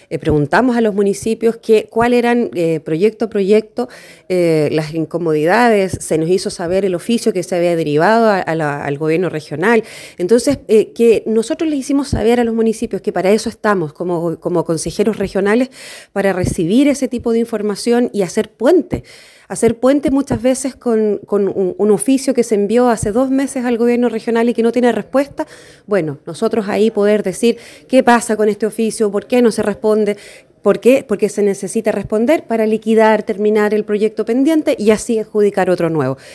preguntamos a los municipios cuáles eran proyecto a proyecto las incomodidades, se nos hizo saber el oficio que se había derivado al gobierno regional. Entonces, que nosotros les hicimos saber a los municipios que para eso estamos como consejeros regionales, para recibir ese tipo de información y hacer puente. Hacer puente muchas veces con un oficio que se envió hace 2 meses al gobierno regional y que no tiene respuesta. Bueno, nosotros ahí poder decir qué pasa con este oficio, por qué no se responde. ¿Por qué? Porque se necesita responder para liquidar, terminar el proyecto pendiente y así adjudicar otro nuevo.